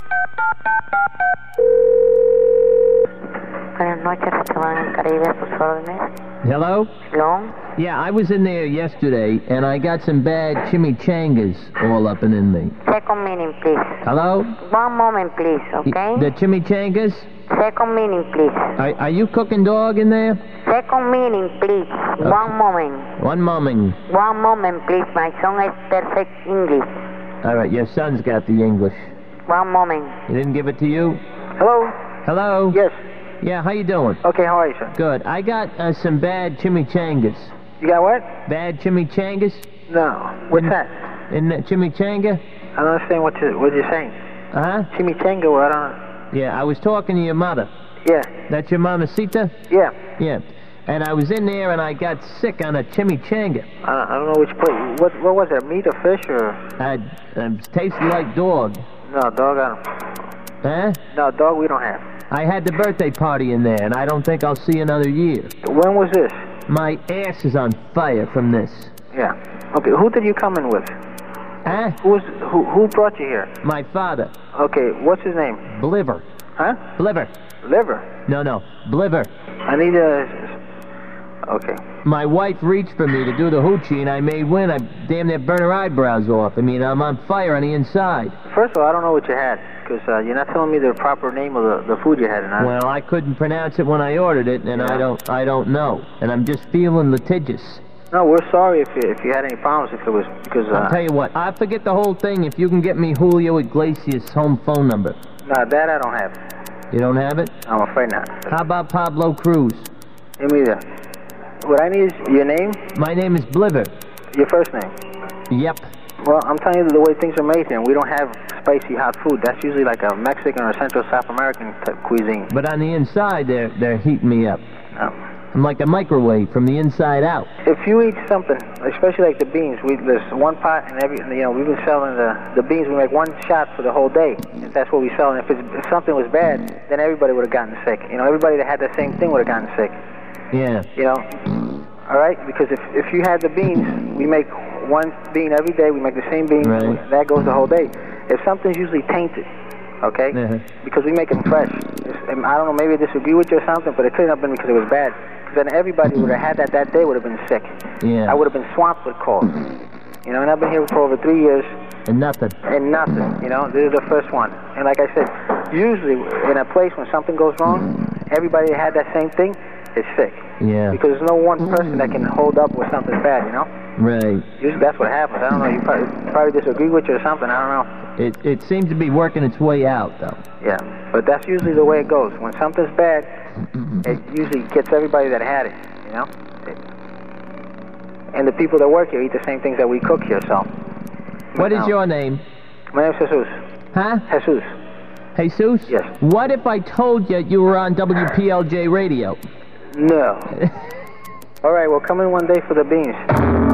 Buenas noches, restaurante Caribe, a sus órdenes. Hello? Hello? Yeah, I was in there yesterday, and I got some bad chimichangas all up and in me. Second meaning, please. Hello? One moment, please, okay? The chimichangas? Second meaning, please. Are you cooking dog in there? Second meaning, please. Okay. One moment. One moment. One moment, please. My son is perfect English. All right, your son's got the English. One moment. He didn't give it to you? Hello? Hello? Yes. Yeah, how you doing? Okay, how are you, sir? Good. I got some bad chimichangas. You got what? Bad chimichangas? No. What's that? In the chimichanga? I don't understand what you're saying. Uh-huh. Chimichanga, what? I don't... Yeah, I was talking to your mother. Yeah. That's your mamacita? Yeah. Yeah. And I was in there and I got sick on a chimichanga. I don't know which place. What was it, meat or fish or... It tasted like dog. No, dog, I don't... Huh? No, dog we don't have. I had the birthday party in there, and I don't think I'll see another year. When was this? My ass is on fire from this. Yeah. Okay, who did you come in with? Huh? Who brought you here? My father. Okay, what's his name? Bliver. Huh? Bliver. Liver? No, Bliver. I need a... Okay. My wife reached for me to do the hoochie, and I made wind. I damn near burn her eyebrows off. I mean, I'm on fire on the inside. First of all, I don't know what you had, because you're not telling me the proper name of the food you had. And well, I couldn't pronounce it when I ordered it, and yeah. I don't know. And I'm just feeling litigious. No, we're sorry if you had any problems, if it was because... I'll tell you what, I forget the whole thing if you can get me Julio Iglesias' home phone number. No, that I don't have. You don't have it? I'm afraid not. How about Pablo Cruz? Give me that. What I need is your name? My name is Bliver. Your first name? Yep. Well, I'm telling you the way things are made here, and we don't have spicy hot food. That's usually like a Mexican or Central South American type cuisine. But on the inside, they're heating me up. No. I'm like a microwave from the inside out. If you eat something, especially like the beans, there's one pot, and we've been selling the beans. We make one shot for the whole day. If that's what we sell, and if something was bad, then everybody would have gotten sick. Everybody that had the same thing would have gotten sick. Yeah. All right? Because if you had the beans, we make one bean every day. We make the same bean. Right. That goes the whole day. If something's usually tainted, okay? Because we make them fresh. I don't know, maybe I disagree with you or something, but it couldn't have been because it was bad. Because then everybody would have had that day would have been sick. Yeah. I would have been swamped with calls. And I've been here for over 3 years. And nothing. This is the first one. And like I said, usually in a place when something goes wrong, everybody that had that same thing is sick. Yeah. Because there's no one person that can hold up when something's bad, Right. Usually that's what happens. I don't know, you probably disagree with you or something, I don't know. It seems to be working its way out, though. Yeah, but that's usually the way it goes. When something's bad, it usually gets everybody that had it, And the people that work here eat the same things that we cook here, so. What is your name? My name's Jesus. Huh? Jesus. Jesus? Yes. What if I told you were on WPLJ radio? No. All right, well, come in one day for the beans.